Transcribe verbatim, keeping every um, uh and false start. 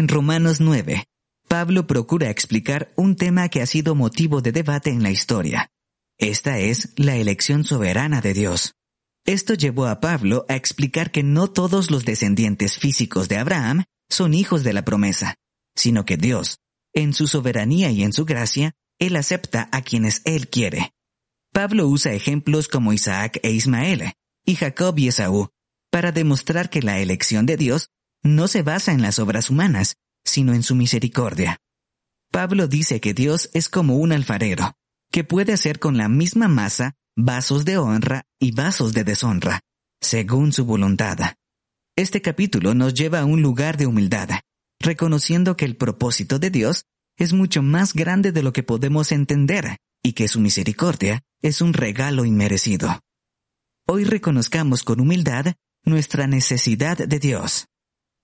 En Romanos nueve, Pablo procura explicar un tema que ha sido motivo de debate en la historia. Esta es la elección soberana de Dios. Esto llevó a Pablo a explicar que no todos los descendientes físicos de Abraham son hijos de la promesa, sino que Dios, en su soberanía y en su gracia, Él acepta a quienes Él quiere. Pablo usa ejemplos como Isaac e Ismael, y Jacob y Esaú, para demostrar que la elección de Dios no se basa en las obras humanas, sino en su misericordia. Pablo dice que Dios es como un alfarero, que puede hacer con la misma masa vasos de honra y vasos de deshonra, según su voluntad. Este capítulo nos lleva a un lugar de humildad, reconociendo que el propósito de Dios es mucho más grande de lo que podemos entender y que su misericordia es un regalo inmerecido. Hoy reconozcamos con humildad nuestra necesidad de Dios.